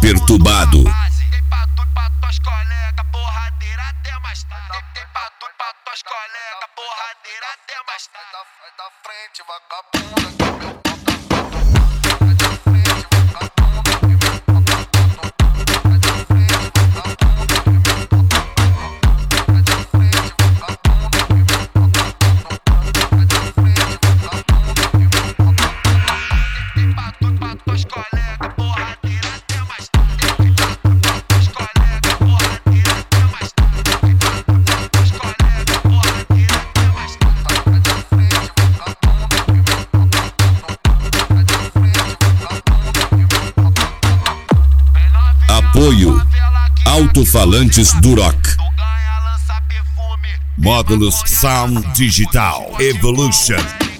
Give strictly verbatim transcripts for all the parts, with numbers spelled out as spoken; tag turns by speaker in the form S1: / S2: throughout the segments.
S1: perturbado.
S2: Tem pra tu, pra tuas colegas, porradeira até mais tarde. Tem, tem pra tu, pra tuas colegas, porradeira até mais tarde.
S3: Sai da frente, vagabunda, que meu pau tá catucando. Sai da frente, vagabunda, que meu pau tá catucando. Sai da frente, vagabunda, que meu pau tá catucando. Sai da frente, vagabunda, que meu pau tá catucando. Sai da frente, vagabunda, que meu pau tá catucando.
S2: Tem pra tu, pra tuas colegas, porradeira até mais tarde. Tem pra tu, pra tuas colegas, porradeira até mais tarde. Tem pra tu, pra tuas colegas, porradeira até mais tarde.
S3: Sai da frente, vagabunda, que meu pau tá catucando. Sai da frente, vagabunda, que meu pau tá catucando.
S1: Apoio Alto-falantes Duroc.
S2: Tu ganha, lança perfume.
S1: Módulos Sound Digital Evolution.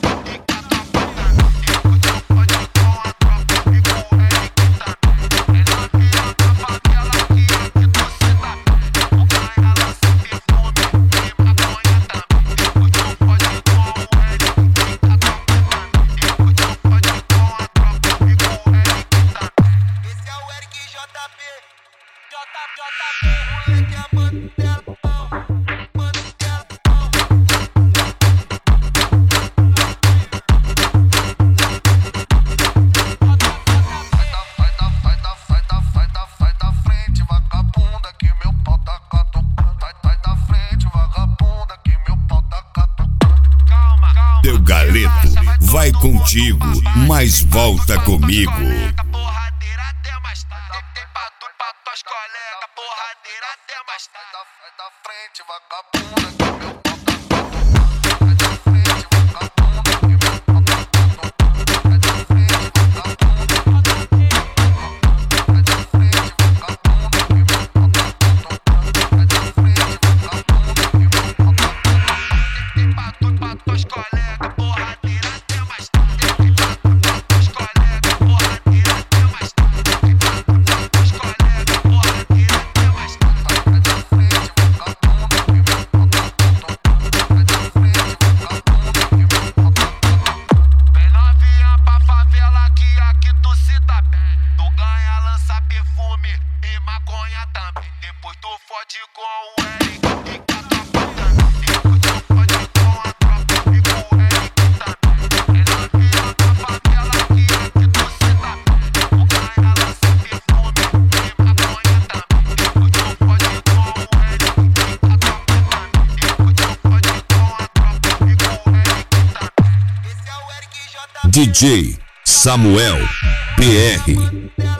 S1: Teu galeto vai contigo, mas volta comigo.
S2: Porradeira até mais tarde. Tem pra tu, pra tuas colegas, porradeira até mais tarde.
S3: Sai da frente, vagabunda, que meu pau tá catucando. Sai da frente, vagabunda, que meu pau tá catucando. Sai da frente, vagabunda, que meu pau tá catucando. Sai da frente, vagabunda, que meu pau tá catucando. Sai da frente, vagabunda, que meu pau tá catucando.
S2: Tem pra tu, pra tuas colegas, porradeira até mais tarde. Tem pra tu, pra tuas colegas, porradeira até mais tarde. Tem pra tu, pra tuas colegas, porradeira até mais tarde.
S3: Sai da frente, vagabunda, que meu pau tá catucando. Sai da frente, vagabunda, que meu pau tá catucando.
S2: Vem novinha pra favela que aqui tu se dá bem. Tu ganha, lança perfume e maconha também. Depois tu fode com o Eric e com a tropa também. Depois tu fode com a tropa e com o Eric também. Vem novinha pra favela que aqui tu se dá bem. Tu ganha, lança perfume e maconha também. Depois tu fode com o Eric e com a tropa também. Depois tu fode com a tropa e com o Eric também.
S3: Esse é o Eric J P.
S1: D J Samuel P R.